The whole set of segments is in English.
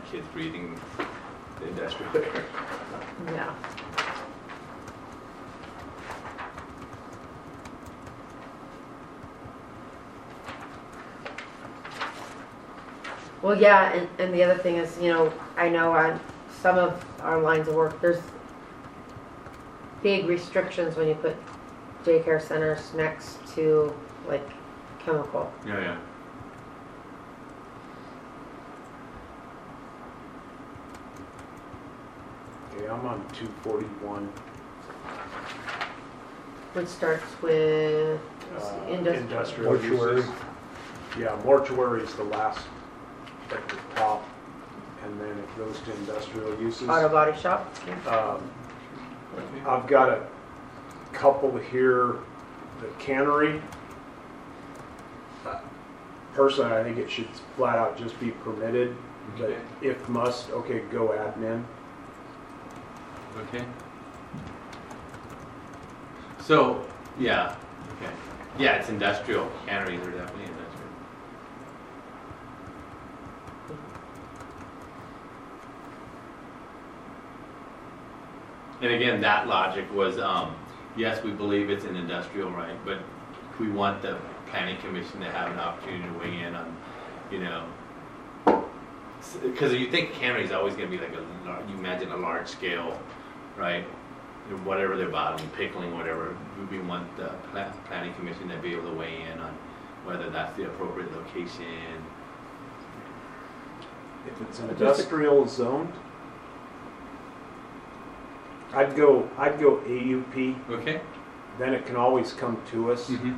kids breathing the industrial air. Yeah. Well, yeah, and the other thing is, I know on some of our lines of work, there's big restrictions when you put daycare centers next to, like, chemical. Yeah. Okay, I'm on 241. Which starts with Industrial Mortuary. uses. Yeah, mortuary is the last at the top, and then it goes to industrial uses. auto body shop. I've got a couple here, the cannery. Personally, I think it should flat out just be permitted, but Okay. if must, okay, go admin. Okay. So, yeah, okay. Yeah, it's industrial. Canneries are definitely industrial. And again, that logic was, yes, we believe it's an industrial, right? But we want the planning commission to have an opportunity to weigh in on, because you think cannery is always going to be like you imagine a large scale, right? Whatever they're bottling, pickling, whatever. We want the planning commission to be able to weigh in on whether that's the appropriate location. If it's industrial zoned, I'd go AUP, Okay. then it can always come to us. Mm-hmm.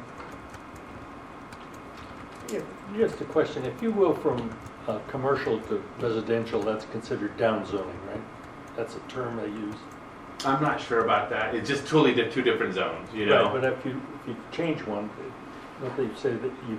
Just a question, if you will, from commercial to residential, that's considered downzoning, right? That's a term they use. I'm not sure about that. It's just totally two different zones, Right, but if you change one, don't they say that you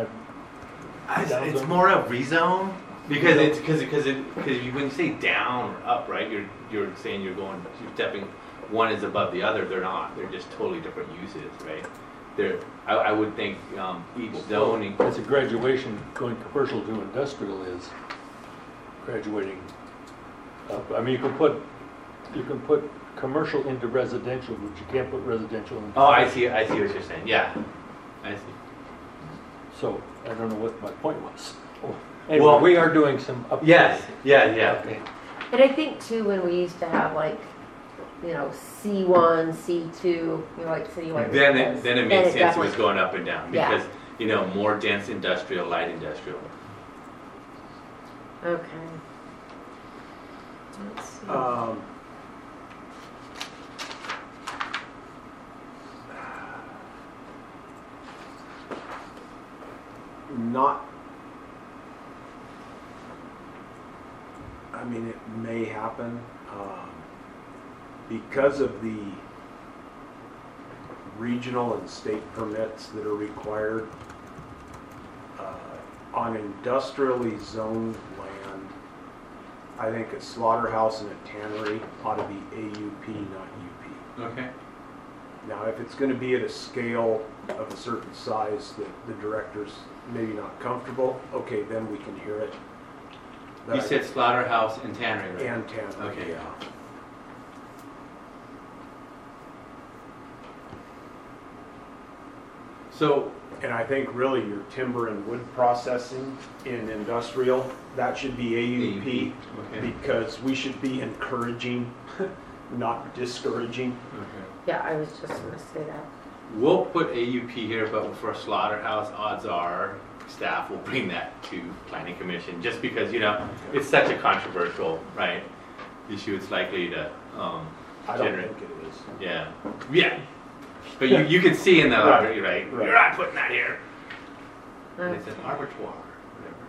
It's more of rezone because when you say down or up, right? You're saying you're stepping. One is above the other. They're not. They're just totally different uses, right? I would think each zoning. It's a graduation, going commercial to industrial is graduating up. I mean, you can put commercial into residential, but you can't put residential into. Oh, I see what you're saying. Yeah, I see. So I don't know what my point was. Anyway, Well, we are doing some updating. Yes, yeah. Okay. And I think too, when we used to have like, C1, C2, like citywide. Then it made sense. It was definitely- going up and down Yeah. because more dense industrial, light industrial. Okay. Let's see. I mean, it may happen because of the regional and state permits that are required on industrially zoned land. I think a slaughterhouse and a tannery ought to be AUP, not UP. Okay. Now, if it's going to be at a scale of a certain size that the director's maybe not comfortable, okay, then we can hear it. But You said slaughterhouse and tannery, right? and tannery, Okay. yeah. So, And I think really your timber and wood processing in industrial, that should be AUP, okay. because we should be encouraging, not discouraging. Okay. Yeah, I was just going to say that. We'll put AUP here, but for slaughterhouse, odds are staff will bring that to planning commission, just because it's such a controversial, right, issue. It's likely to I don't generate. think it is. Yeah. But you can see in the library, right? You're not putting that here. And it's an abattoir, whatever.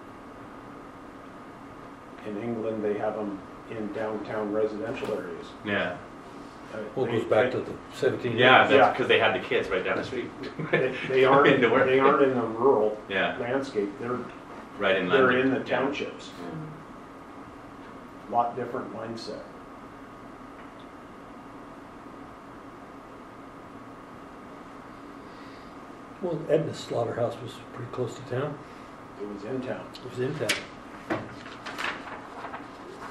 In England, they have them in downtown residential areas. Yeah. Well, it goes back to the 17. Yeah, Yeah. that's because they had the kids right down the street. They aren't Into work. in the rural Yeah, landscape. They're right in London. in the Yeah. townships. Lot different mindset. Well, Edna's slaughterhouse was pretty close to town. It was in town. It was in town.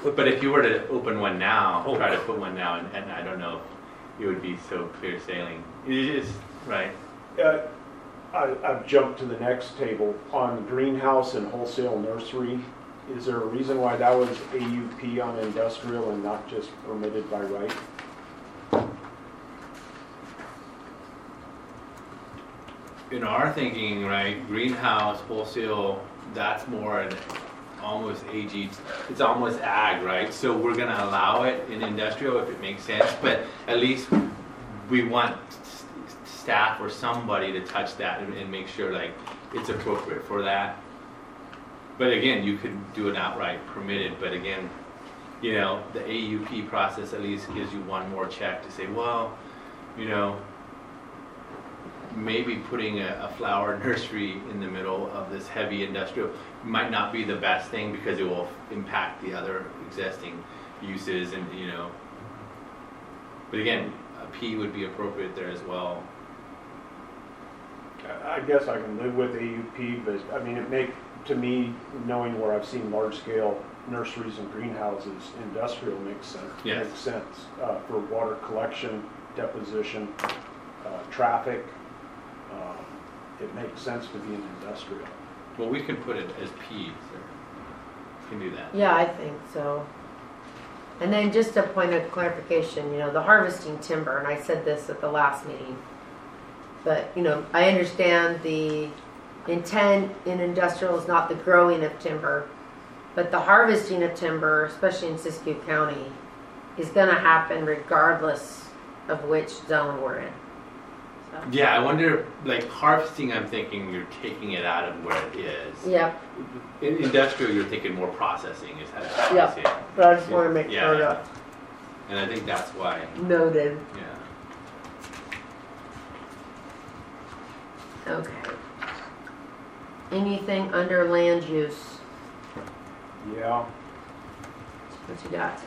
But if you were to open one now, Oh. try to put one now, and I don't know if it would be so clear sailing. It is, right? I've jumped to the next table. On greenhouse and wholesale nursery, is there a reason why that was AUP on industrial and not just permitted by right? In our thinking, right, greenhouse, wholesale, that's more an almost AG, it's almost ag, right? So we're gonna allow it in industrial if it makes sense, but at least we want staff or somebody to touch that and make sure like it's appropriate for that. But again, you could do it outright permitted, but again, you know, the AUP process at least gives you one more check to say, well, you know, maybe putting a flower nursery in the middle of this heavy industrial might not be the best thing because it will impact the other existing uses and, you know. But again, a P would be appropriate there as well. I guess I can live with AUP, but I mean, to me, knowing where I've seen large scale nurseries and greenhouses, industrial makes sense. Yes. Makes sense for water collection, deposition, traffic. It makes sense to be an industrial. Well, we can put it as P, so we can do that. Yeah, I think so. And then just a point of clarification, you know, the harvesting timber, and I said this at the last meeting, but, you know, I understand the intent in industrial is not the growing of timber, but the harvesting of timber, especially in Siskiyou County, is going to happen regardless of which zone we're in. So. Yeah, I wonder, like harvesting, I'm thinking you're taking it out of where it is. Yep. In industrial, you're thinking more processing is how Yep. I see it. But I just want to make Yeah, sure yeah. that And I think that's why, noted. yeah. Okay. Anything under land use? Yeah. What you got?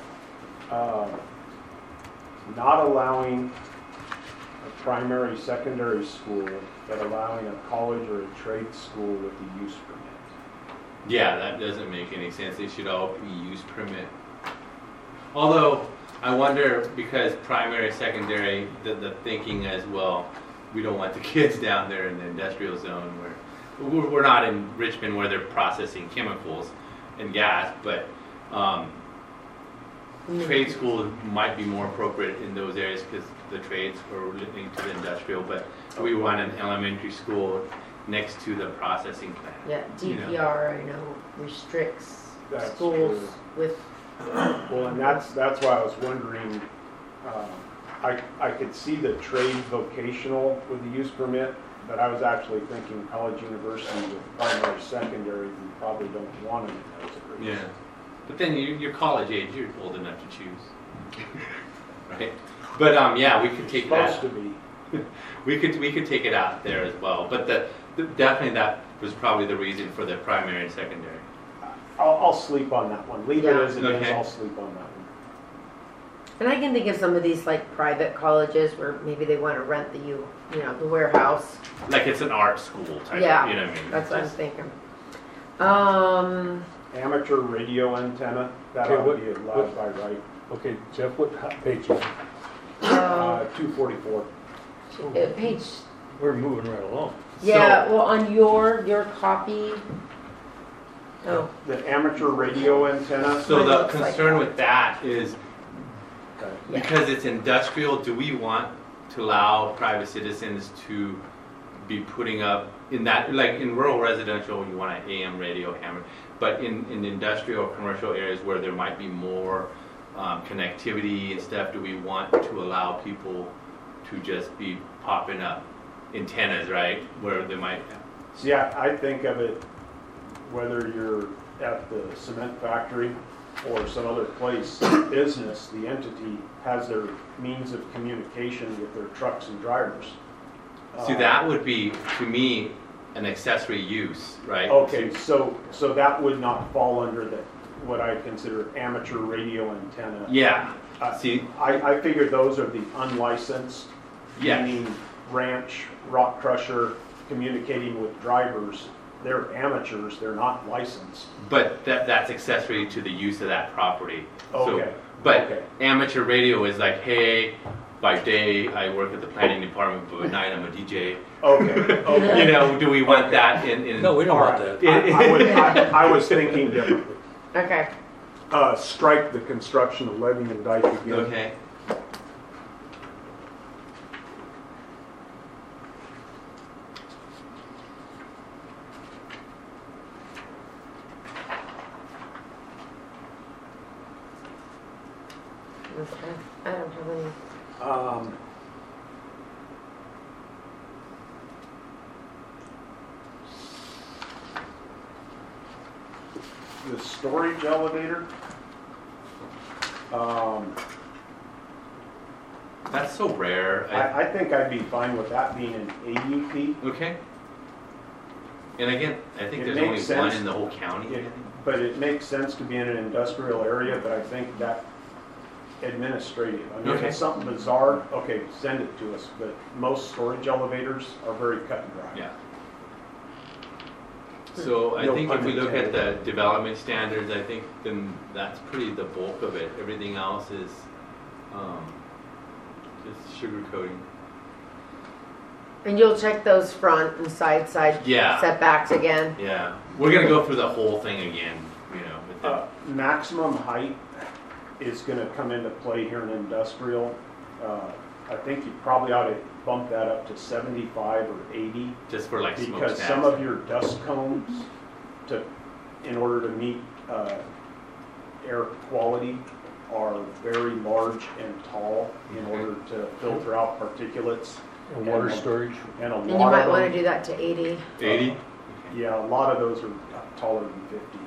Not allowing a primary, secondary school, but allowing a college or a trade school with a use permit. Yeah, that doesn't make any sense. They should all be use permit. Although, I wonder, because primary, secondary, the thinking as well, we don't want the kids down there in the industrial zone where, we're not in Richmond where they're processing chemicals and gas, but trade school might be more appropriate in those areas because the trades are linked to the industrial, but we want an elementary school next to the processing plant. Yeah, DPR, you know, restricts That's schools true. with. Well, and that's why I was wondering, I could see the trade vocational with the use permit, but I was actually thinking college, university with primary, secondary, we probably don't want them in those areas. Yeah, but then you're college age, you're old enough to choose, right? But yeah, we could take that. Supposed to be. We could take it out there as well, but definitely that was probably the reason for the primary and secondary. I'll sleep on that one. Leave it Yeah. as it is. Okay. I'll sleep on that one. And I can think of some of these like private colleges where maybe they want to rent the the warehouse. Like it's an art school type. Yeah, You know what I mean? That's what I'm Just- thinking. Amateur radio antenna, that Okay, ought what- to be allowed by right. Okay, Jeff, what page is it? 244. Page. We're moving right along. Yeah, well, on your copy. Oh, The amateur radio antenna. So It the looks like concern that. with that is Okay. Yeah. because it's industrial, do we want to allow private citizens to be putting up in that, like in rural residential, you want an AM radio hammer, but in industrial or commercial areas where there might be more connectivity and stuff, do we want to allow people to just be popping up antennas, right? Where they might, See, I think of it, whether you're at the cement factory or some other place, business, the entity has their means of communication with their trucks and drivers. see, that would be, to me, an accessory use, right? Okay, so that would not fall under what I consider amateur radio antenna. Yeah, Uh, see, I figured those are the unlicensed, yeah. meaning ranch, rock crusher, communicating with drivers. they're amateurs, they're not licensed. But that's accessory to the use of that property. Okay. But Okay. amateur radio is like, hey, by day I work at the planning department, but at night I'm a DJ. Okay, okay. You know, do we want that in? No, we don't All want right. that. I was thinking differently. Okay. Strike the construction of levee and dike again. Okay. Okay. I don't have any. Um, the storage elevator. That's so rare. I think I'd be fine with that being an AUP. Okay. And again, I think It there's only makes one sense. in the whole county. It- But it makes sense to be in an industrial area, but I think that administrative. I mean, if Okay. it's something bizarre, okay, send it to us, but most storage elevators are very cut and dry. Yeah. So I No think if pun we look at the intended. development standards, I think then that's pretty the bulk of it. Everything else is just sugarcoating. And you'll check those front and side Yeah. setbacks again. Yeah, we're gonna go through the whole thing again, you know. With the, Maximum height is gonna come into play here in industrial. I think you probably ought to bump that up to 75 or 80. just for like Because smokestacks. some of your dust cones, in order to meet air quality, are very large and tall in order to filter out particulates. And water storage. And a And you lot might of want to them, do that to 80. 80. yeah, a lot of those are taller than 50.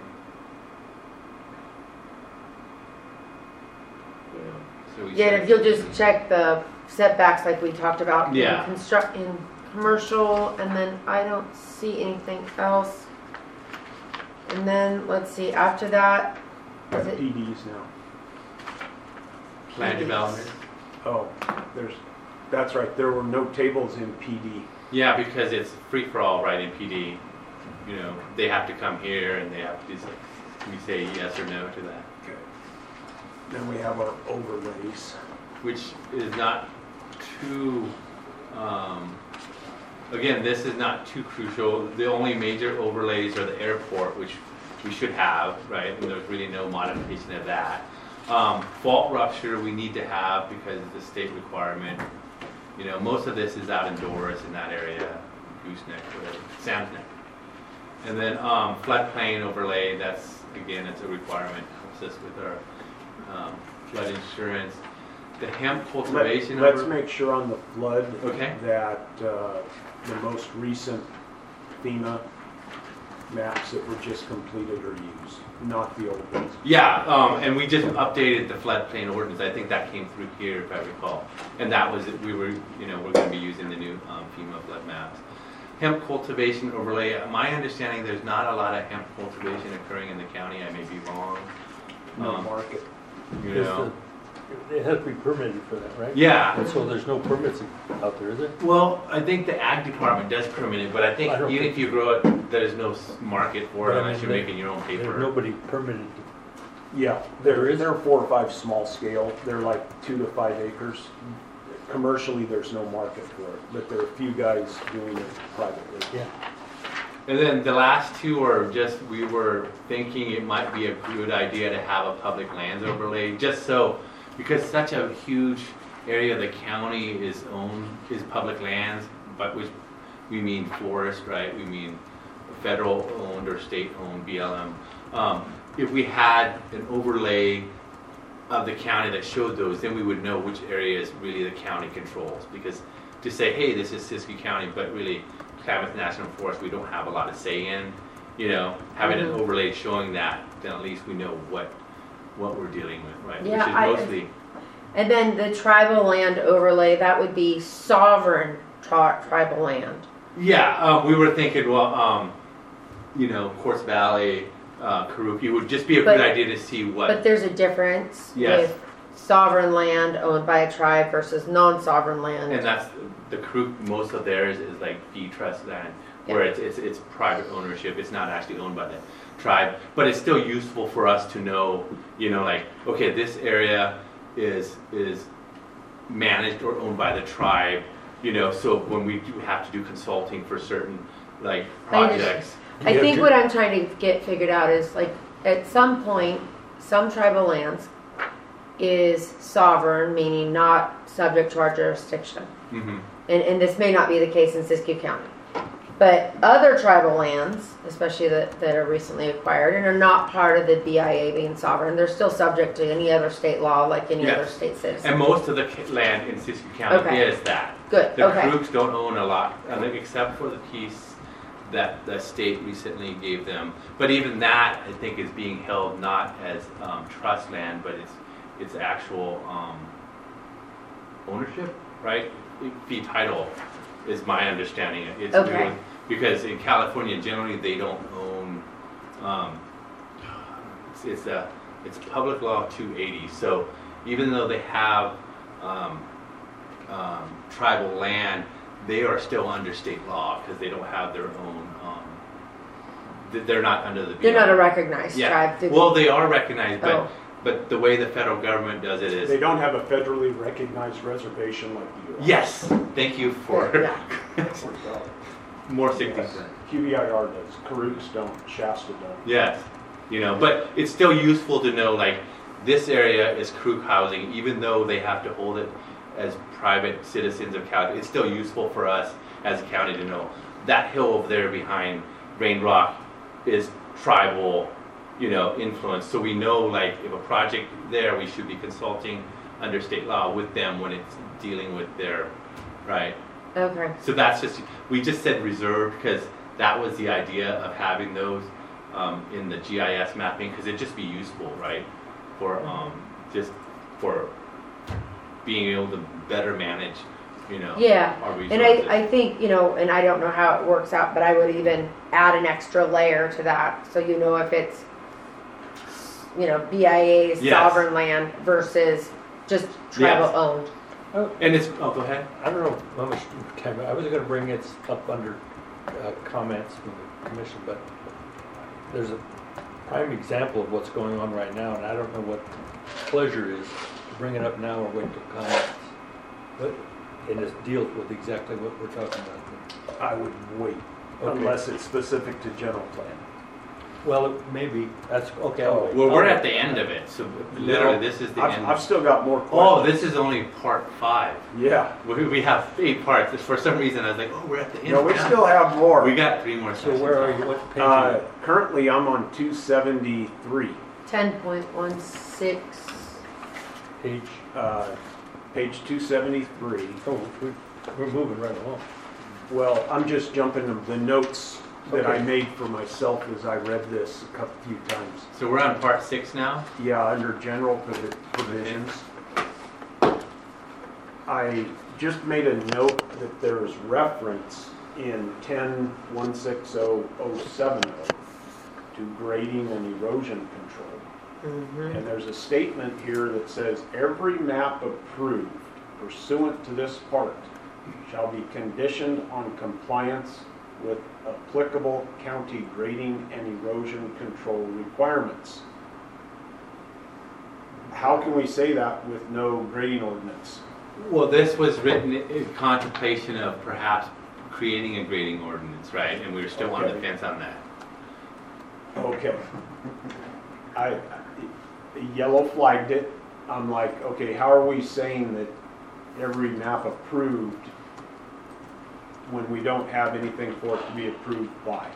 So we Yeah, said- if you'll just check the setbacks like we talked about. Yeah. In commercial, and then I don't see anything else. And then, let's see, after that, is it, PDs now. Plan development. Oh, that's right, there were no tables in PD. Yeah, because it's free for all, right? In PD, you know, they have to come here and they have to do. We say yes or no to that, Then we have our overlays. which is not too. Again, this is not too crucial. The only major overlays are the airport, which we should have, right? And there's really no modification of that. Fault rupture we need to have because it's a state requirement. You know, most of this is out indoors in that area, Gooseneck, whatever, Sam's Neck. And then floodplain overlay, that's, again, it's a requirement, helps us with our flood insurance. The hemp cultivation Let's over- make sure on the flood Okay. that the most recent FEMA maps that were just completed are used, not the old ones. Yeah, and we just updated the floodplain ordinance. I think that came through here, if I recall. And that was, we're going to be using the new FEMA flood maps. Hemp cultivation overlay. My understanding, there's not a lot of hemp cultivation occurring in the county. I may be wrong. No market. You Is know. It has to be permitted for that, right? Yeah. And so there's no permits out there, is it? Well, I think the ag department does permit it, but I think I don't even think- if you grow it, there's no market for it But I unless mean, you're there- making your own There's paper. nobody permitted. Yeah, There is? they're 4 or 5 small scale. They're like 2 to 5 acres. Commercially, there's no market for it, but there are a few guys doing it privately. Yeah. And then the last two are just, we were thinking it might be a good idea to have a public lands overlay, just so, because such a huge area of the county is public lands, but which we mean forest, right? We mean federal owned or state owned BLM. If we had an overlay of the county that showed those, then we would know which areas really the county controls. Because to say, hey, this is Siskiyou County, but really Klamath National Forest, we don't have a lot of say in, you know, having an overlay showing that, then at least we know what we're dealing with, right? Yeah, Which is mostly, and then the tribal land overlay, that would be sovereign tribal land. yeah, we were thinking, well, you know, Quartz Valley, Karuki would just be a But- good idea to see what. But there's a difference Yes. with sovereign land owned by a tribe versus non-sovereign land. And that's the Karuk, most of theirs is like fee trust land, where it's private ownership, it's not actually owned by the tribe, but it's still useful for us to know, like, okay, this area is managed or owned by the tribe, so when we do have to do consulting for certain, like, projects. I think what I'm trying to get figured out is, like, at some point, some tribal lands is sovereign, meaning not subject to our jurisdiction. Mhm. And this may not be the case in Siskiyou County. But other tribal lands, especially that are recently acquired and are not part of the BIA being sovereign, they're still subject to any other state law like any Yes. other state citizen. And most of the land in Siskiyou County Okay. is that. Good, The okay. Krugs don't own a lot, except for the piece that the state recently gave them. But even that, I think, is being held not as trust land, but it's actual ownership, right? Fee title is my understanding. It's Okay. because in California, generally, they don't own. It's Public Law 280. So even though they have tribal land, they are still under state law because they don't have their own. They're not under the. They're not a recognized Yeah. tribe. do they? Well, they are recognized, Oh. but the way the federal government does it is. They don't have a federally recognized reservation like the U.S. Yes, thank you for Yeah. more 60 Yes. cents. QBIR does, Karooks don't, Shasta don't. Yes, but it's still useful to know, like, this area is Krook housing, even though they have to hold it as private citizens of California. It's still useful for us as a county to know that hill over there behind Rain Rock is tribal, influence. So we know, like, if a project there, we should be consulting under state law with them when it's dealing with their, right? Okay. So we just said reserved because that was the idea of having those in the GIS mapping, because it'd just be useful, right? For just for being able to better manage, Yeah. our And resources. I think, and I don't know how it works out, but I would even add an extra layer to that. So if it's, BIA's Yes. sovereign land versus just tribal Yes. owned. And it's, go ahead. I don't know how much time, I was gonna bring it up under comments from the commission, but there's a prime example of what's going on right now, and I don't know what pleasure is to bring it up now or wait till comments. But, and it deals with exactly what we're talking about. I would wait, Okay. unless it's specific to general plan. Well, it may be, that's, okay, I'll wait. Well, we're at the end of it, so literally this is the end. I've still got more Oh, questions. this is only part 5. Yeah, We have 8 parts. For some reason, I was like, oh, we're at the end. no, we now. still have more. We got 3 more So sessions. where are you, what page are you? Currently, I'm on 273, 10.16. Page, page 273. oh, we're moving right along. Well, I'm just jumping the notes that I Okay. made for myself as I read this a few times. So we're on part 6 now? Yeah, under general provisions. I just made a note that there is reference in 10.160.070 to grading and erosion control. Mm-hmm. And there's a statement here that says, every map approved pursuant to this part shall be conditioned on compliance with applicable county grading and erosion control requirements. How can we say that with no grading ordinance? Well, this was written in contemplation of perhaps creating a grading ordinance, right? And we were still on the Okay. fence on that. Okay. I yellow flagged it. I'm like, okay, how are we saying that every map approved when we don't have anything for it to be approved by?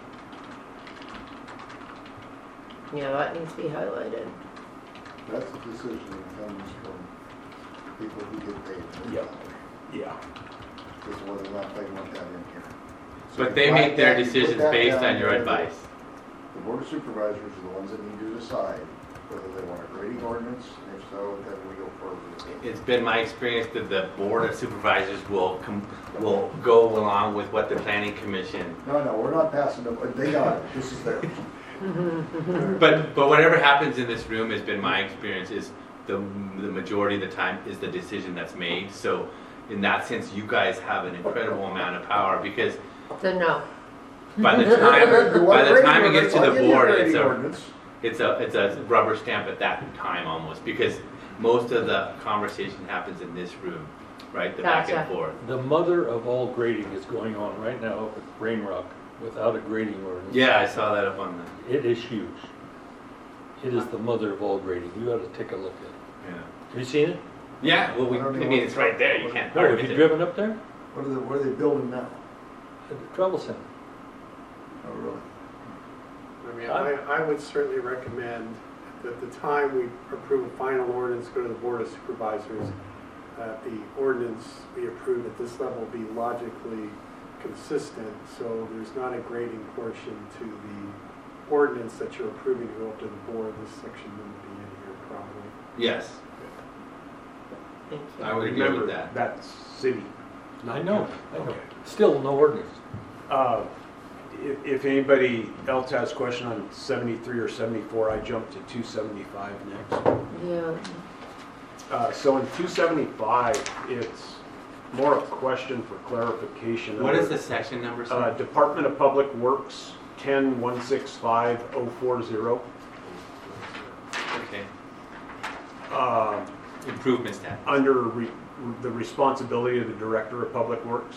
Yeah, that needs to be highlighted. That's the decision that comes from people who get paid. Yep. Yeah. Is whether or not they want that in here. So But you they write make their that, you put decisions that based down on your there. advice. The board of supervisors are the ones that need to decide whether they want a grading ordinance, and if so, then we go forward with it. It's been my experience that the board of supervisors will go along with what the planning commission. No, we're not passing it, they got it, this is theirs. But whatever happens in this room has been my experience is the majority of the time is the decision that's made. So in that sense, you guys have an incredible amount of power because So no. by the time it gets to the board, Grading ordinance. it's a rubber stamp at that time almost, because most of the conversation happens in this room, right? The back and Gotcha. forth. The mother of all grading is going on right now up at Rain Rock without a grading ordinance. Yeah, I saw that up on the, It is huge. It is the mother of all grading. You ought to take a look at it. yeah. Have you seen it? Yeah, well, I mean, it's right there, you can't No, hardly have you miss it. driven up there? What are they building now? At the travel center. Oh, really? I mean, I'm- I would certainly recommend that at the time we approve a final ordinance, go to the Board of Supervisors, that the ordinance we approve at this level be logically consistent, so there's not a grading portion to the ordinance that you're approving to go up to the board. This section wouldn't be in here probably. Yes, Thank you. I would agree Remember, with that. that's city. I know. Still no ordinance. If anybody else has a question on 73 or 74, I jumped to 275 next. Yeah. So in 275, it's more a question for clarification. What is the section number, sir? Department of Public Works, 10165-040. Okay, Uh, improvements tab. Under the responsibility of the Director of Public Works.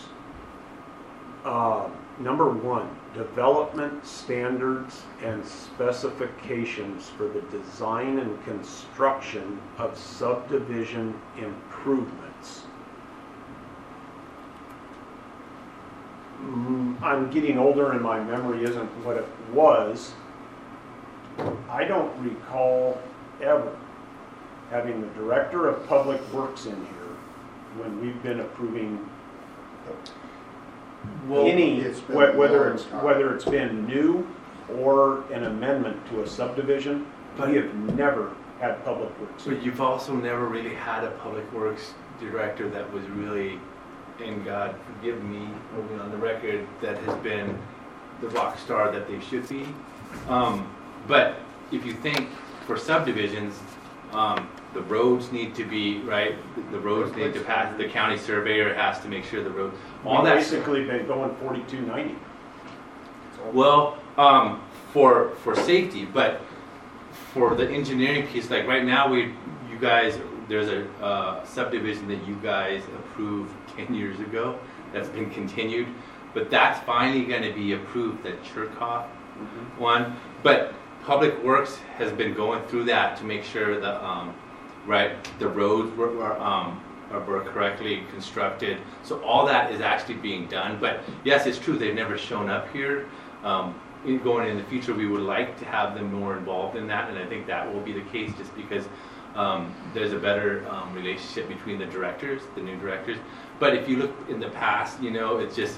Number 1, development standards and specifications for the design and construction of subdivision improvements. I'm getting older and my memory isn't what it was. I don't recall ever having the Director of Public Works in here when we've been approving any, it's been a whether long it's, time. whether it's been new or an amendment to a subdivision, we have never had Public Works. But you've also never really had a public works director that was really, and God forgive me, moving on the record, that has been the rock star that they should be. But if you think for subdivisions, the roads need to be, right, the roads need to pass, the county surveyor has to make sure the road, all We've that. basically been going 4290. Well, for safety, but for the engineering piece, like right now, you guys, there's a subdivision that you guys approved 10 years ago that's been continued, but that's finally going to be approved, that Chirkoff one. But Public Works has been going through that to make sure that the roads were correctly constructed. So all that is actually being done. But yes, it's true, they've never shown up here. Going in the future, we would like to have them more involved in that, and I think that will be the case just because there's a better relationship between the directors, the new directors. But if you look in the past, it's just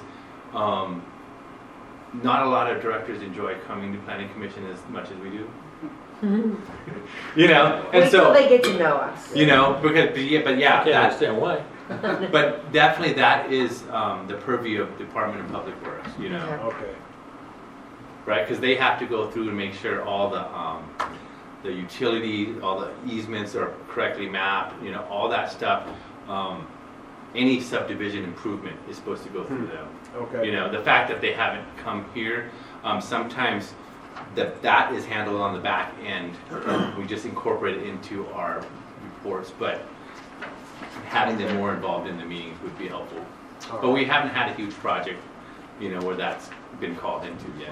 not a lot of directors enjoy coming to Planning Commission as much as we do. And Wait so till they get to know us. but yeah, I can't understand why. but definitely that is the purview of Department of Public Works, Okay. Okay. right? Because they have to go through and make sure all the utilities, all the easements are correctly mapped, all that stuff. Any subdivision improvement is supposed to go through them. Okay. The fact that they haven't come here, sometimes that is handled on the back end. We just incorporate it into our reports, but having them more involved in the meetings would be helpful. All But we right. haven't had a huge project, where that's been called into yet.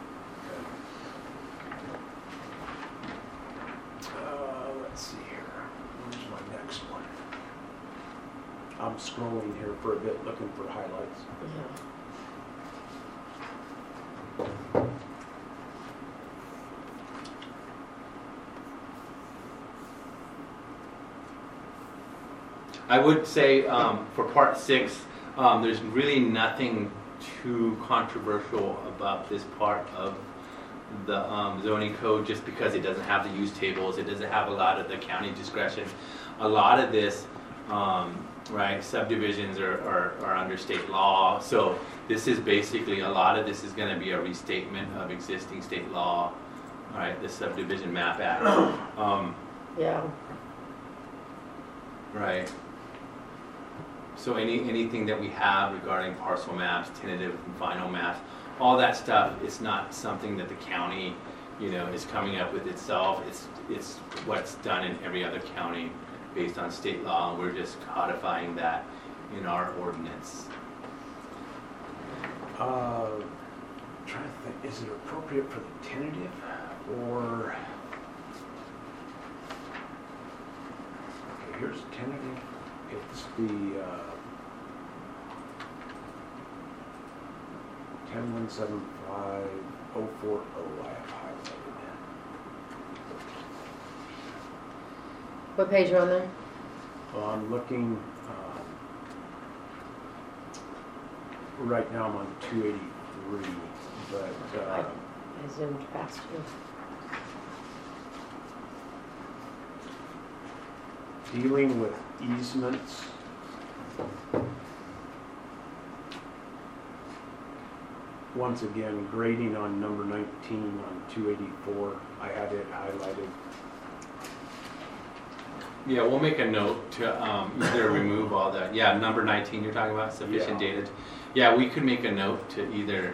Let's see here. Where's my next one? I'm scrolling here for a bit, looking for highlights. Yeah. I would say for part 6, there's really nothing too controversial about this part of the zoning code, just because it doesn't have the use tables, it doesn't have a lot of the county discretion. A lot of this, subdivisions are under state law, so this is basically, a lot of this is going to be a restatement of existing state law, the Subdivision Map Act. Yeah. Right. So anything that we have regarding parcel maps, tentative and final maps, all that stuff is not something that the county, is coming up with itself. It's what's done in every other county based on state law, and we're just codifying that in our ordinance. Trying to think, is it appropriate for the tentative or? Okay, here's tentative. It's the 10175-040 I have highlighted. What page are you on there? Well, I'm looking, right now I'm on 283, but I zoomed past you. dealing with easements. Once again, grading on number 19 on 284, I had it highlighted. Yeah, we'll make a note to either remove all that. Yeah, number 19 you're talking about, sufficient Yeah. data. Yeah, we could make a note to either,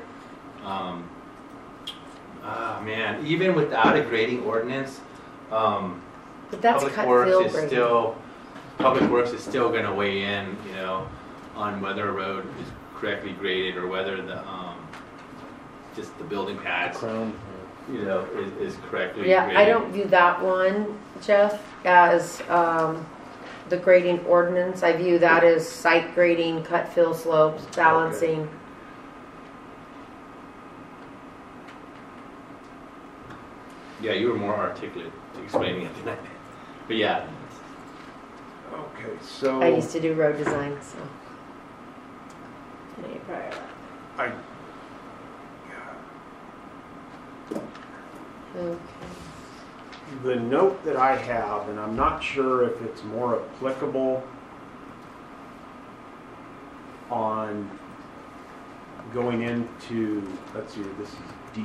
even without a grading ordinance, But that's Public cut Works field is grading. still, Public Works is still gonna weigh in, on whether a road is correctly graded or whether the, just the building pads, Crown, is correctly Yeah, graded. I don't view that one, Jeff, as the grading ordinance. I view that as site grading, cut fill slopes, balancing. Yeah, you were more articulate explaining it than I did. But yeah, Okay, so I used to do road design, so. Yeah, you probably are. Okay. the note that I have, and I'm not sure if it's more applicable on going into, let's see, this is D,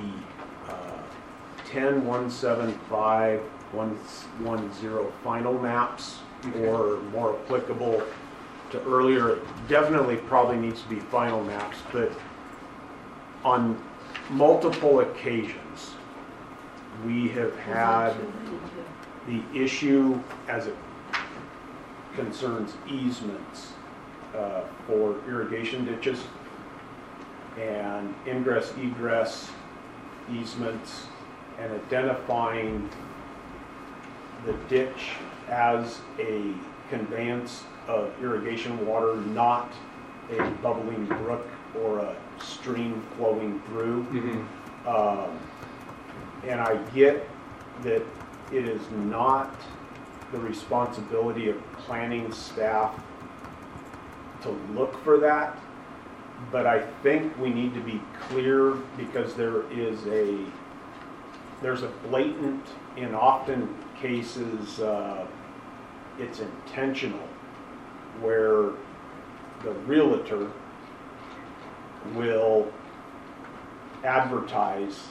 10.175.110 final maps, or more applicable to earlier, definitely probably needs to be final maps, but on multiple occasions, we have had the issue as it concerns easements for irrigation ditches and ingress egress easements, and identifying the ditch as a conveyance of irrigation water, not a bubbling brook or a stream flowing through. And I get that it is not the responsibility of planning staff to look for that, but I think we need to be clear, because there's a blatant, in often cases, it's intentional, where the realtor will advertise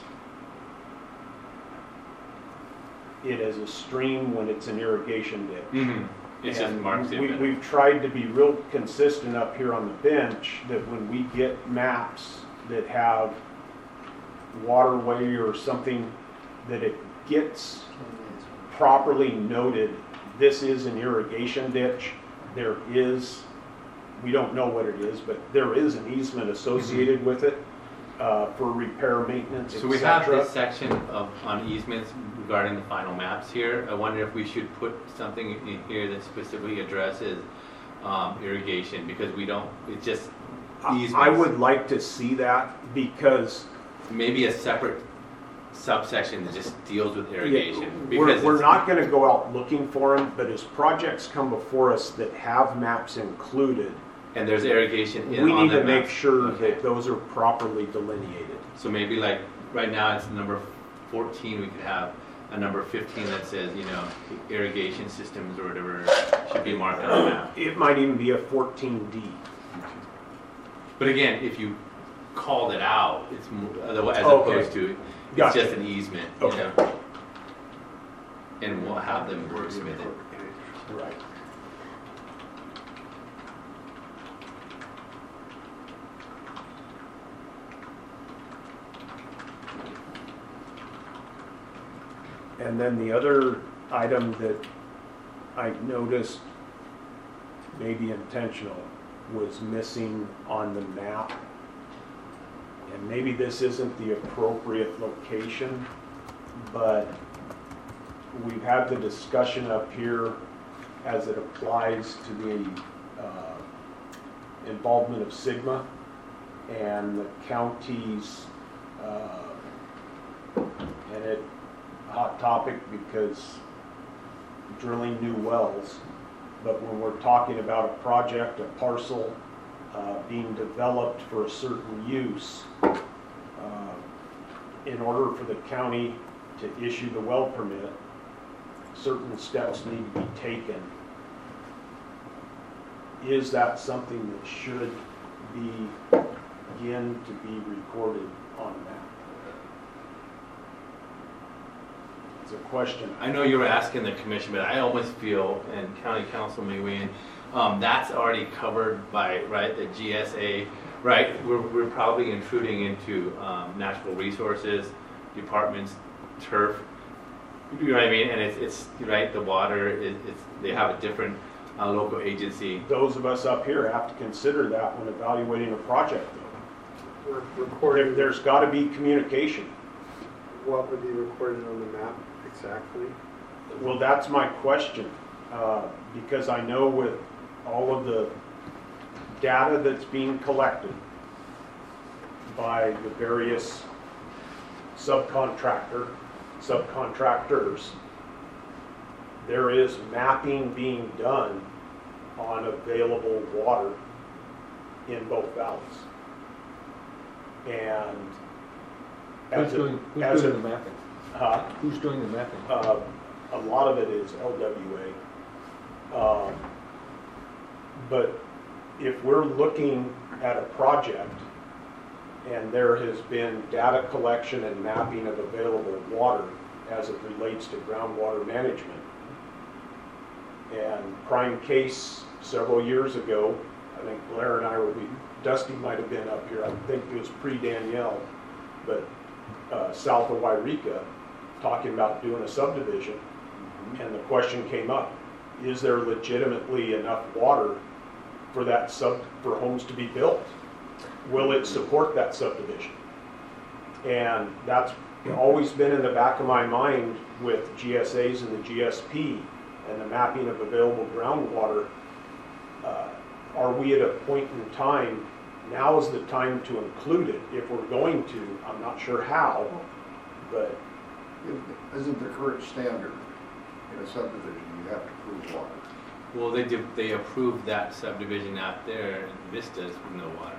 it as a stream when it's an irrigation ditch. it's just And marks the event. we've tried to be real consistent up here on the bench that when we get maps that have waterway or something, that it gets properly noted, this is an irrigation ditch. There is, we don't know what it is, but there is an easement associated with it for repair, maintenance, So we have etc. this section on easements regarding the final maps here. I wonder if we should put something in here that specifically addresses irrigation, because we don't, it's just easements. I would like to see that, because Maybe a separate subsection that just deals with irrigation. we're Because it's- not going to go out looking for them, but as projects come before us that have maps included, And there's irrigation we on need to that make map. sure Okay. that those are properly delineated. So maybe like, right now it's number 14, we could have a number 15 that says, irrigation systems or whatever should be marked on the map. It might even be a 14D. But again, if you called it out, it's as Okay. opposed to, it's Gotcha. just an easement, Okay. And we'll have them wordsmith it. Right. And then the other item that I noticed, maybe intentional, was missing on the map. And maybe this isn't the appropriate location, but we've had the discussion up here as it applies to the involvement of Sigma and the county's, and it, hot topic because drilling new wells. But when we're talking about a project, a parcel being developed for a certain use, in order for the county to issue the well permit, certain steps need to be taken. Is that something that should begin to be recorded on a map? It's a question. I know you were asking the commission, but I almost feel, and county council may weigh in, that's already covered by, right, the GSA, right? We're probably intruding into natural resources department's turf. You know what I mean? And it's right, the water, they have a different local agency. Those of us up here have to consider that when evaluating a project, though. We're recording, There's got to be communication. what would be recorded on the map exactly? Well, that's my question, because I know with all of the data that's being collected by the various subcontractors, there is mapping being done on available water in both valleys. And Who's doing the mapping? Who's doing the mapping? A lot of it is LWA. But if we're looking at a project and there has been data collection and mapping of available water as it relates to groundwater management, and prime case several years ago, I think Blair and I Dusty might have been up here, I think it was pre-Danielle, but south of Wairika, talking about doing a subdivision, and the question came up, is there legitimately enough water for that for homes to be built? Will it support that subdivision? And that's always been in the back of my mind with GSAs and the GSP and the mapping of available groundwater. Are we at a point in time, now is the time to include it? If we're going to, I'm not sure how, but Isn't the current standard in a subdivision, you have to prove water? Well, they approved that subdivision out there in Vistas with no water.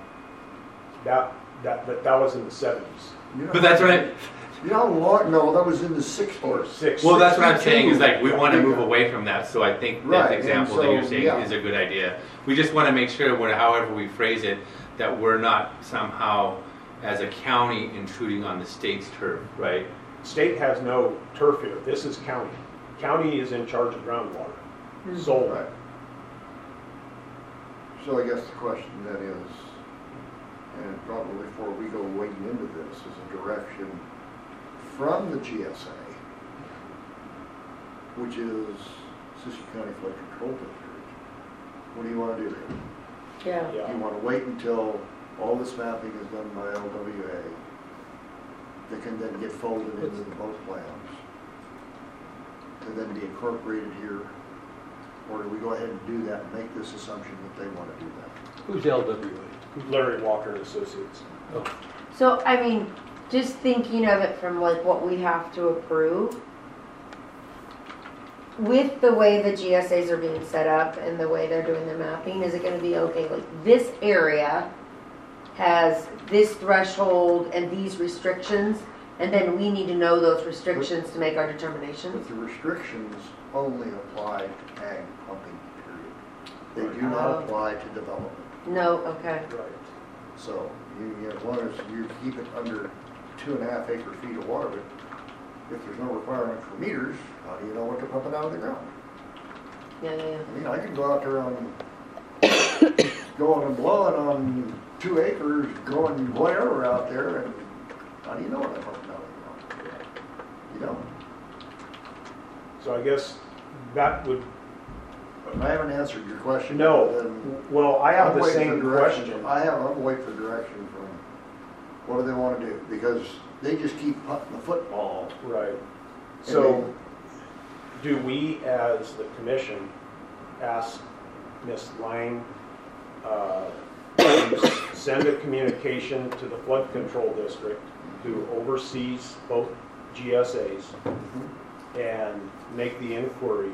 that was in the 70s. You know, But that's right. You know how long, no, that was in the 60s. Or six. Well, that's what I'm 62. saying is like we want to move Yeah. away from that. So I think Right, that and example that so, you're saying yeah. is a good idea. We just want to make sure, however we phrase it, that we're not somehow, as a county, intruding on the state's turf, right? State has no turf here. This is county. County is in charge of groundwater. Solely. Right. So I guess the question then is, and probably before we go wading into this, is a direction from the GSA, which is Siskiyou County Flood Control District. What do you want to do there? Yeah. Yeah. Do you want to wait until all this mapping is done by LWA that can then get folded into the both plans to then be incorporated here? Or do we go ahead and do that and make this assumption that they want to do that? Who's LWA? Larry Walker and Associates. So, I mean, just thinking of it from like what we have to approve, with the way the GSAs are being set up and the way they're doing their mapping, is it gonna be, okay, like this area has this threshold and these restrictions, and then we need to know those restrictions to make our determinations? But the restrictions only apply to ag pumping, period. They do not apply to development. No, okay. Right. So, as long as you keep it under 2.5 acre feet of water, but if there's no requirement for meters, how do you know what they're pumping out of the ground? Yeah. I mean, I can go out there on, going and blowing on 2 acres, going whatever out there, and how do you know what I'm pumping out of the ground? You don't. So I guess that would, I haven't answered your question. no, Then well, I have I'm the waiting same for direction. question. I'm waiting for direction from, what do they want to do? Because they just keep putting the football. Right. So, do we, as the commission, ask Ms. Lang to send a communication to the flood control district, who oversees both GSAs, and make the inquiry?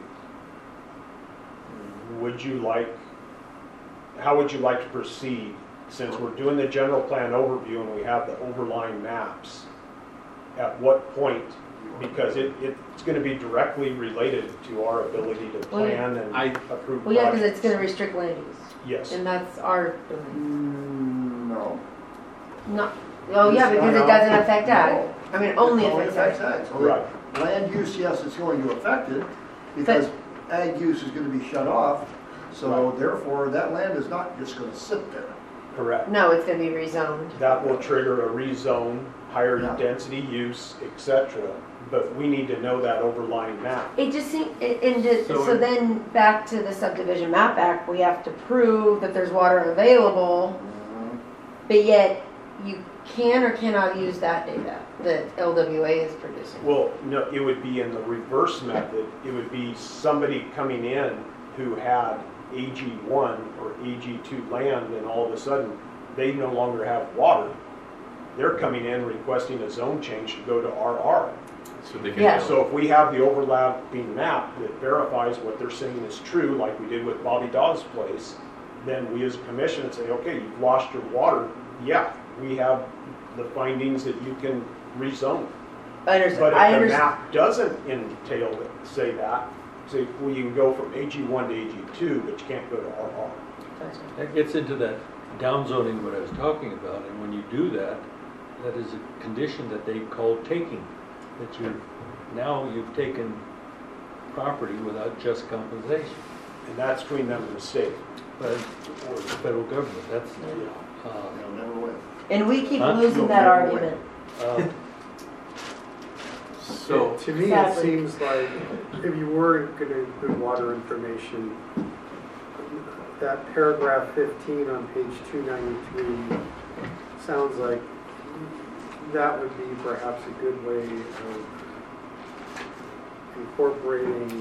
How would you like to proceed, since we're doing the general plan overview and we have the overlying maps? At what point, because it's gonna be directly related to our ability to Well, plan and I- approve Well, yeah, because projects. it's gonna restrict land use, Yes, and that's our domain. No. Not, oh yeah, because it doesn't affect ag. No. I mean, only It affects ag. ag. So right, land use, yes, it's going to affect it, because ag use is gonna be shut off, so therefore, that land is not just gonna sit there. correct. No, it's gonna be rezoned. That will trigger a rezone, higher Yeah. density use, etc. But we need to know that overlying map. It just seems, So so then back to the subdivision map act, we have to prove that there's water available, but yet you can or cannot use that data that LWA is producing. Well, no, it would be in the reverse method. It would be somebody coming in who had AG1 or AG2 land, and all of a sudden, they no longer have water. They're coming in requesting a zone change to go to RR. So they can. Yeah. So if we have the overlapping map that verifies what they're saying is true, like we did with Bobby Dawes' place, then we as a commission would say, okay, you've lost your water. Yeah, we have the findings that you can rezone. I understand, But I if the understand. map doesn't entail it, say that, say, well, you can go from AG1 to AG2, but you can't go to RR. That gets into that downzoning what I was talking about, and when you do that, that is a condition that they call taking. That you've taken property without just compensation. And that's between them and the state. But, or the federal government, that's, They'll never win. And we keep Huh? losing You'll that never win. argument. So, To me, it Sadly. seems like if you were going to include water information, that paragraph 15 on page 293 sounds like that would be perhaps a good way of incorporating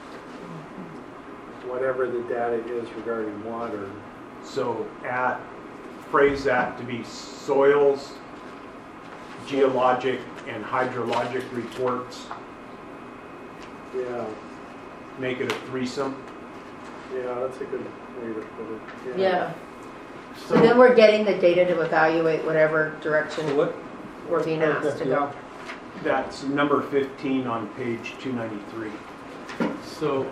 whatever the data is regarding water. So phrase that to be soils, geologic, and hydrologic reports. Yeah, Make it a threesome. yeah, that's a good way to put it. Yeah. So then we're getting the data to evaluate whatever so direction what, we're being asked to go. That's number 15 on page 293. so,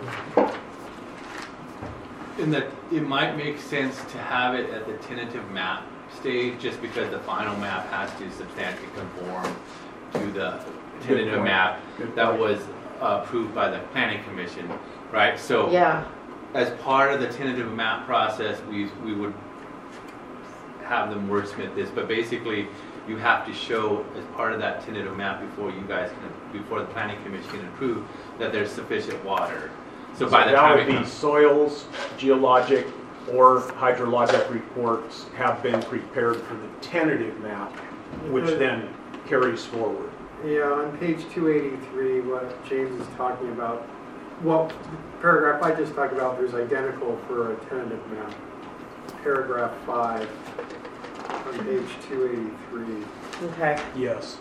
in that, it might make sense to have it at the tentative map stage, just because the final map has to substantially conform to the tentative point. map Good that point. was approved by the planning commission, right? So, Yeah, as part of the tentative map process, we would have them wordsmith this, but basically, you have to show as part of that tentative map before the planning commission can approve that there's sufficient water. So by the that time would it be comes, soils, geologic, or hydrologic reports have been prepared for the tentative map, which then carries forward. Yeah, on page 283, what James is talking about, well, paragraph I just talked about is identical for a tentative map. Paragraph 5 on page 283. okay. Yes.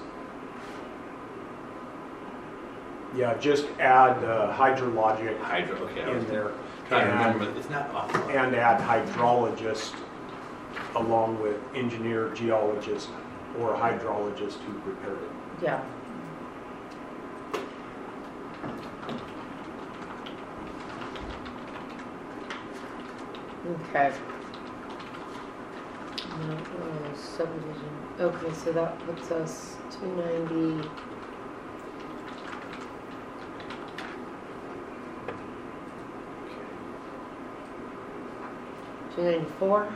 Yeah, just add hydrologic okay, I was in there. trying to and- remember, it's not off. And add hydrologist along with engineer, geologist, or hydrologist who prepared it. Yeah. Okay. Subdivision, okay, so that puts us 290. $294.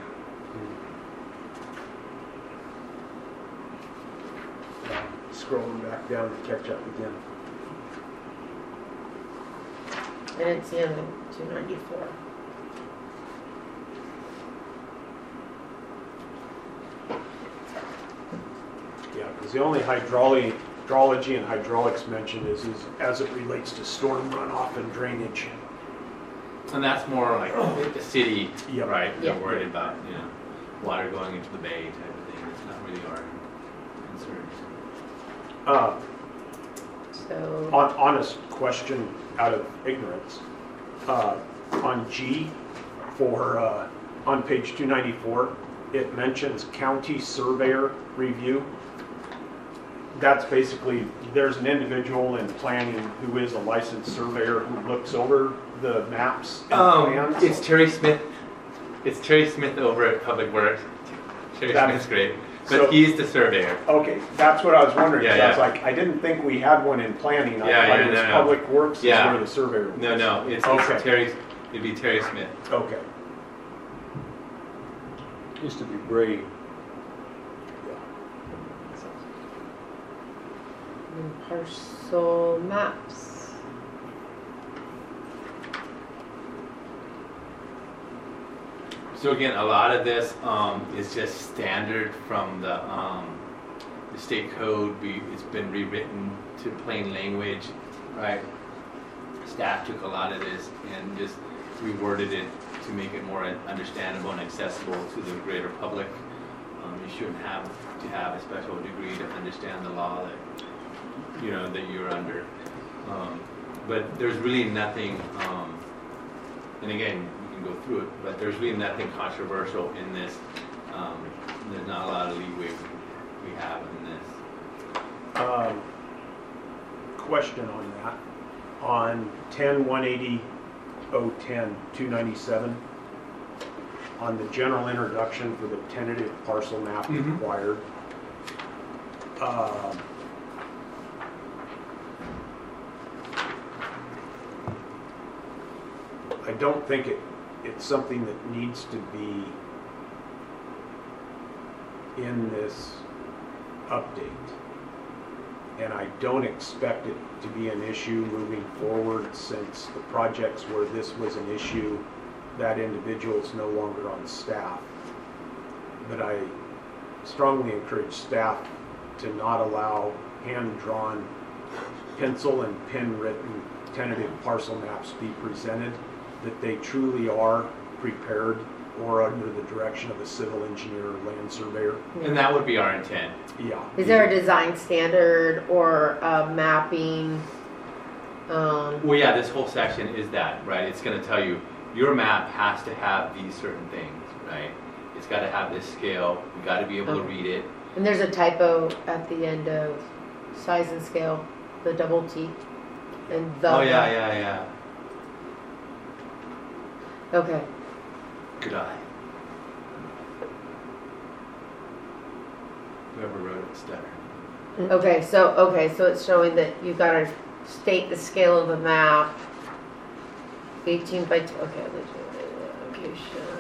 Scrolling back down to catch up again. I didn't see anything 294. Yeah, because the only hydrology and hydraulics mentioned is as it relates to storm runoff and drainage. And that's more like the city, Yep. right? They're Yeah. worried about, water going into the bay type of thing. It's not really our concern. So, Honest question out of ignorance. On G for, on page 294, it mentions county surveyor review. That's basically, there's an individual in planning who is a licensed surveyor who looks over the maps and plans. It's Terry Smith. It's Terry Smith over at Public Works. Terry That Smith's is- great, but so- he's the surveyor. Okay, that's what I was wondering, 'cause Yeah, I was yeah. like, I didn't think we had one in planning. I Yeah, thought yeah, it was no, no. Public Works is Yeah. where the surveyor was. No, it's Okay. Terry. It'd be Terry Smith. Okay. Used to be Brave. and parcel maps. So again, a lot of this is just standard from the state code. It's been rewritten to plain language, right? Staff took a lot of this and just reworded it to make it more understandable and accessible to the greater public. You shouldn't have to have a special degree to understand the law that you're under. But there's really nothing, and again, you can go through it, but there's really nothing controversial in this. There's not a lot of leeway we have in this. Question on that. On 10-180-010, 297, on the general introduction for the tentative parcel map Mhm. required, I don't think it's something that needs to be in this update. And I don't expect it to be an issue moving forward, since the projects where this was an issue, that individual is no longer on staff. But I strongly encourage staff to not allow hand-drawn, pencil and pen-written tentative parcel maps be presented, that they truly are prepared or under the direction of a civil engineer or land surveyor. And that would be our intent. Yeah. Is there a design standard or a mapping? Well, yeah, this whole section is that, right? It's going to tell you your map has to have these certain things, right? It's got to have this scale. You got to be able to read it. And there's a typo at the end of size and scale, the double T, and the. Oh yeah. Okay. Good eye. Whoever wrote it stuttered. Okay, so it's showing that you gotta state the scale of the map. 18 by 2. Okay, location.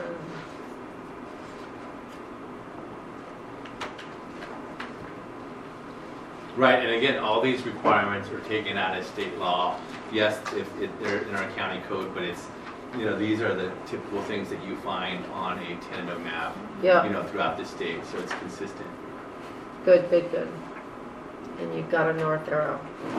Right, and again, all these requirements are taken out of state law. Yes, if they're in our county code, but it's, these are the typical things that you find on a tentative map, Yeah. throughout the state, so it's consistent. Good. And you've got a north arrow.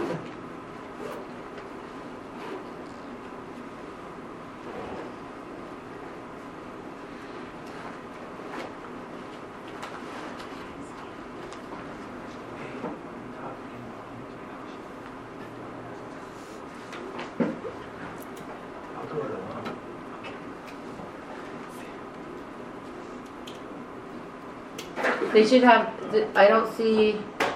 They should have, I don't see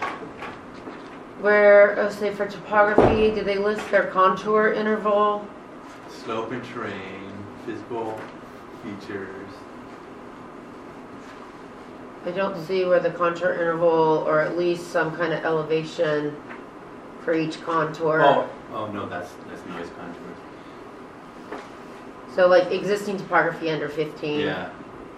where, say for topography, do they list their contour interval? Slope and terrain, physical features. I don't see where the contour interval, or at least some kind of elevation for each contour. Oh no, that's NIA's contours. So like existing topography under 15. Yeah.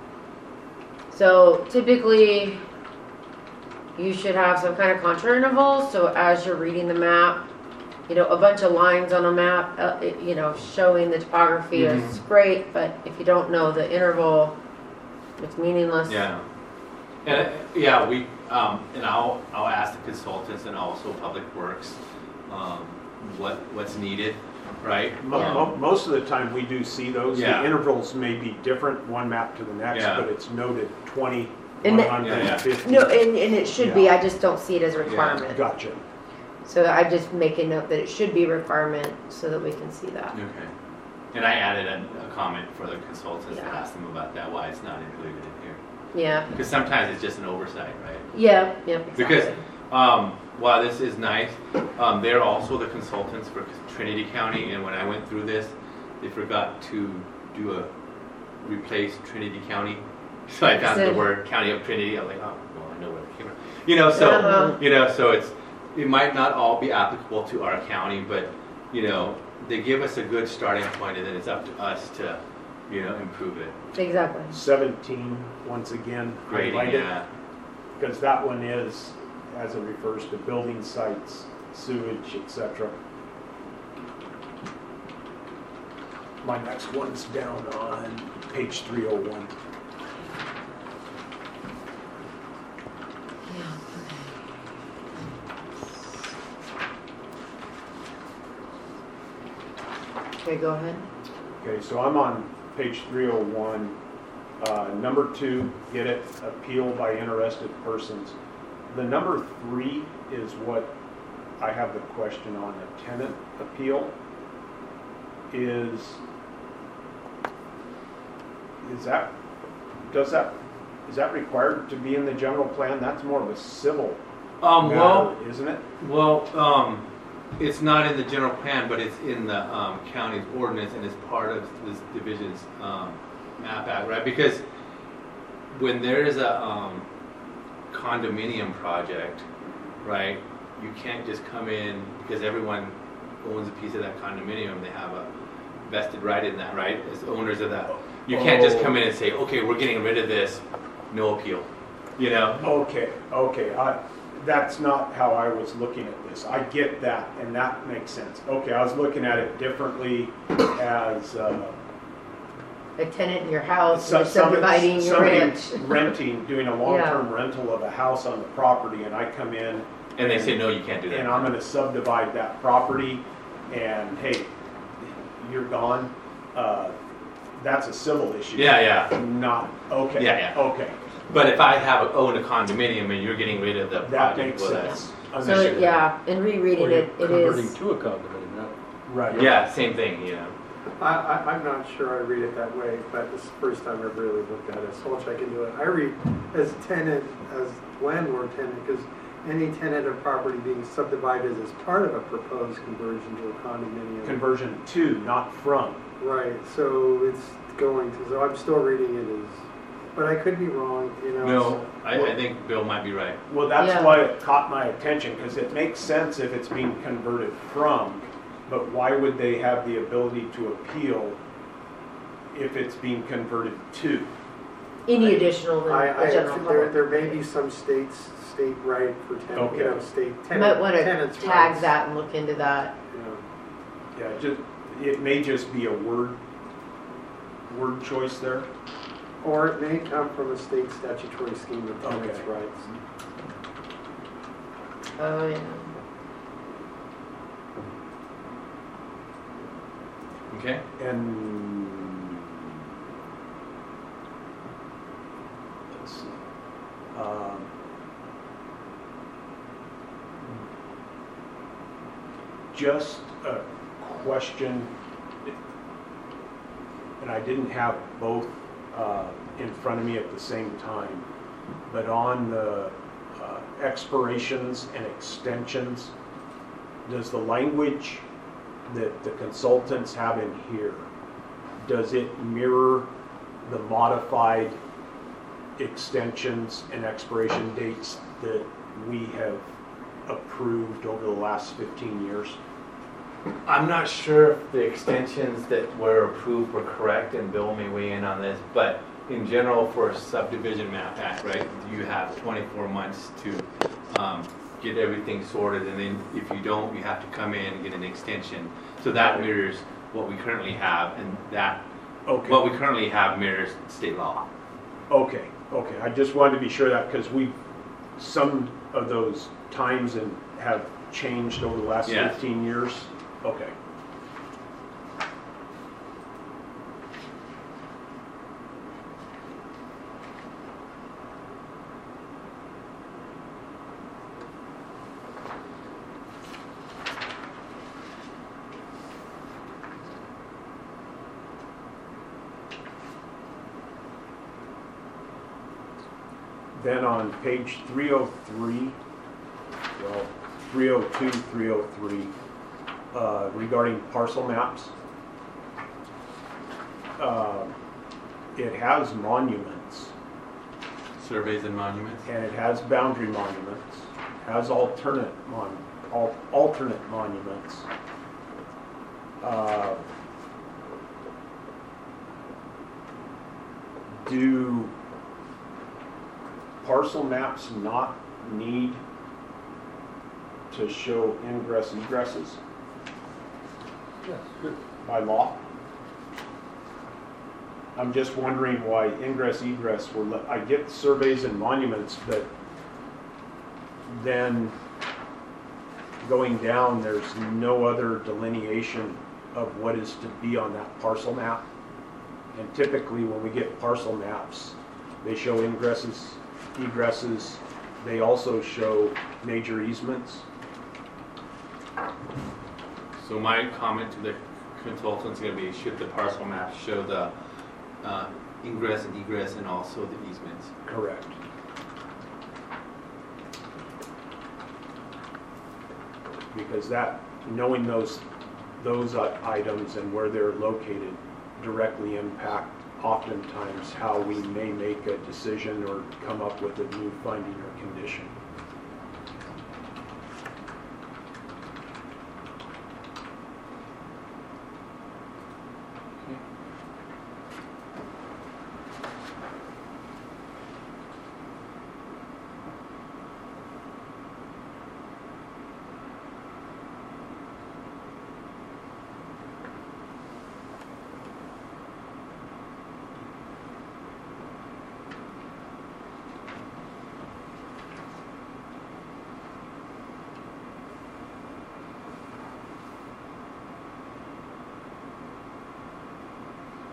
So typically, you should have some kind of contour interval, so as you're reading the map, you know, a bunch of lines on a map, you know, showing the topography is great, but if you don't know the interval, it's meaningless. Yeah. And, yeah, we, and I'll ask the consultants and also Public Works, what's needed, right? Most of the time, we do see those. Yeah. The intervals may be different, one map to the next, Yeah. but it's noted 20, And the- 150. No, and it should be, Yeah. I just don't see it as a requirement. Gotcha. So I just make a note that it should be a requirement so that we can see that. Okay. And I added a comment for the consultants to Yeah. ask them about that, why it's not included in here. Yeah, Because sometimes it's just an oversight, right? yeah, exactly. Because, while this is nice, they're also the consultants for Trinity County, and when I went through this, they forgot to replace Trinity County. So I found the word County of Trinity, I'm like, oh, well, I know where it came from. You know, so, it might not all be applicable to our county, but, you know, they give us a good starting point, and then it's up to us to, you know, improve it. Exactly. 17, once again, Grading, highlighted. yeah. Because that one is, as it refers to building sites, sewage, etc. My next one's down on page 301. Okay, go ahead. Okay, so I'm on page 301. Number 2, get it, appeal by interested persons. The number 3 is what I have the question on, a tenant appeal. Is that required to be in the general plan? That's more of a civil matter, isn't it? Well, it's not in the general plan, but it's in the county's ordinance, and it's part of this division's map act, right? Because when there is a condominium project, right, you can't just come in because everyone owns a piece of that condominium. They have a vested right in that, right, as owners of that. You can't just come in and say, okay, we're getting rid of this, no appeal, you know? Okay. That's not how I was looking at this. I get that, and that makes sense. Okay, I was looking at it differently as A tenant in your house, you're subdividing your somebody ranch. renting, doing a long-term rental of a house on the property, and I come in And they say, no, you can't do that. and I'm going to subdivide that property, and hey, you're gone. That's a civil issue. Yeah. Not okay. Yeah. Okay, But if I own a condominium and you're getting rid of the that project, makes well, that's sense. So, Understood. yeah, in rereading Or you're it, it converting is, to a condominium, not Right. yeah, same thing, you know. I'm not sure I read it that way, but this is the first time I've really looked at it, so I'll check into it. I read as tenant, as landlord tenant, because any tenant of property being subdivided as part of a proposed conversion to a condominium. Conversion to, not from. Right, so it's going to, so I'm still reading it as, but I could be wrong, you know. No, I think Bill might be right. Well, that's Yeah. why it caught my attention, because it makes sense if it's being converted from, but why would they have the ability to appeal if it's being converted to? any additional than I, the general public. there may be some state right for tenant, you know, Okay. state You tenant. might want to tenants' tag rights, that and look into that. you know. Yeah, it may just be a word choice there. Or it may come from a state statutory scheme of tenants' Okay. rights. Oh, yeah. Okay? And let's see. Just a question, and I didn't have both in front of me at the same time, but on the expirations and extensions, does the language that the consultants have in here, does it mirror the modified extensions and expiration dates that we have approved over the last 15 years? I'm not sure if the extensions that were approved were correct, and Bill may weigh in on this, but in general, for a subdivision map act, right, you have 24 months to get everything sorted, and then if you don't, you have to come in and get an extension. So that mirrors what we currently have, and that, Okay. what we currently have mirrors state law. Okay, I just wanted to be sure that, because some of those times have changed over the last Yes. 15 years. Okay. Then on page 303, well, 302, 303, regarding parcel maps, it has monuments, Surveys and monuments. and it has boundary monuments, has alternate monuments. Do parcel maps not need to show ingress egresses Yes, sure. by law? I'm just wondering why ingress egress I get surveys and monuments, but then going down, there's no other delineation of what is to be on that parcel map. And typically when we get parcel maps, they show ingresses, egresses, they also show major easements. So my comment to the consultant's gonna be, should the parcel map show the ingress and egress and also the easements? Correct. Because that, knowing those items and where they're located directly impact oftentimes how we may make a decision or come up with a new finding or condition.